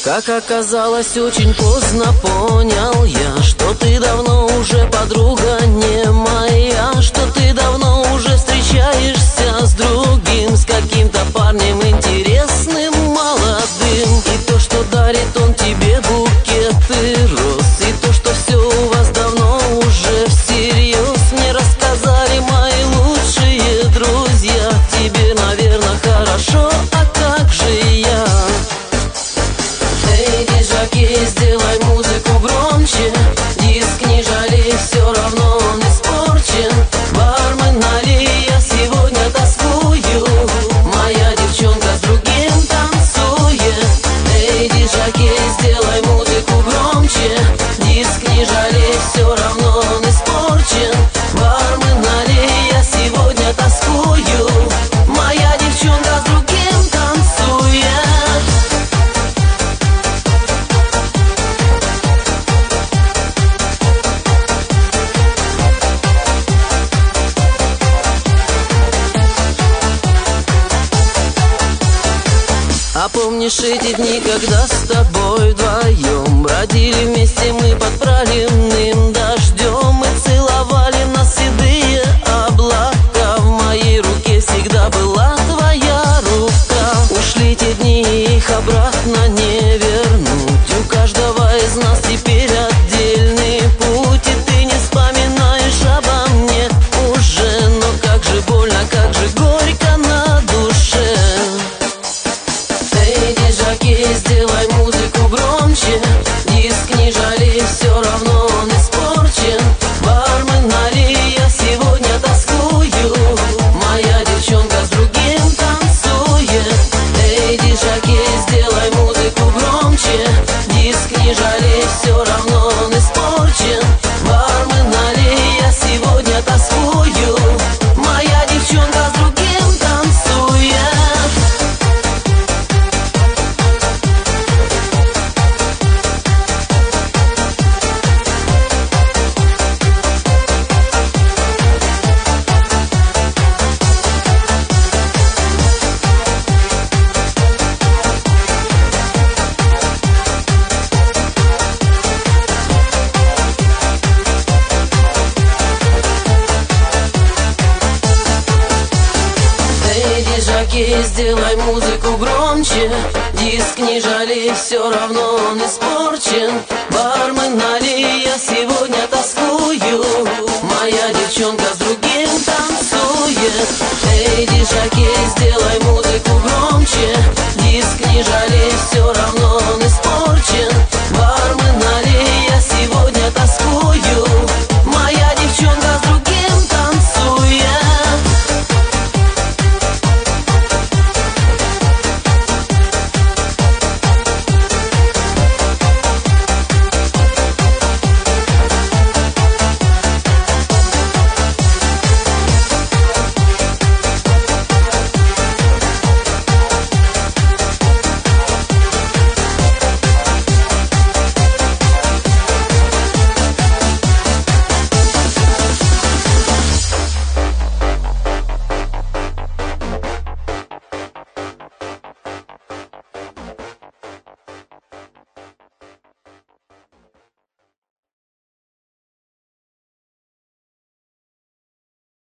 Как оказалось, очень поздно понял я, что ты давно уже подруга не моя, что ты давно уже встречаешься с другим, с каким-то парнем интересным, молодым. И то, что дарит он тебе букеты роз, и то, что все у вас давно уже всерьез, мне рассказали мои лучшие друзья. Тебе, наверное, хорошо, а как же я? Эй, диджокей, сделай музыку громче, диск не жалей, все равно он испорчен. Бармен, налей, я сегодня тоскую, моя девчонка с другим танцует. Эй, диджокей, сделай музыку громче, диск не жалей, все равно он испорчен. Бармен, налей, я сегодня тоскую, моя девчонка с другим танцует. А помнишь эти дни, когда с тобой вдвоем бродили вместе мы под проливным дождем и целовали нас седые облака? В моей руке всегда была твоя рука. Ушли те дни, их обратно не вернуть. У каждого из нас теперь отдельный путь, и ты не вспоминаешь обо мне уже. Но как же больно, как же горько на душе. Эй, диджокей, сделай музыку громче, диск не жалей, все равно он испорчен. Бармен, налей, я сегодня тоскую, моя девчонка с другим танцует. Эй, диджокей, сделай музыку громче, диск не жалей, все равно он испорчен. Бармен, налей, я сегодня тоскую, моя девчонка с другим танцует. Эй, диджокей, сделай музыку громче, диск не жалей, все равно он испорчен. Бармен, налей, я сегодня тоскую, моя девчонка с другим танцует. Эй, диджокей.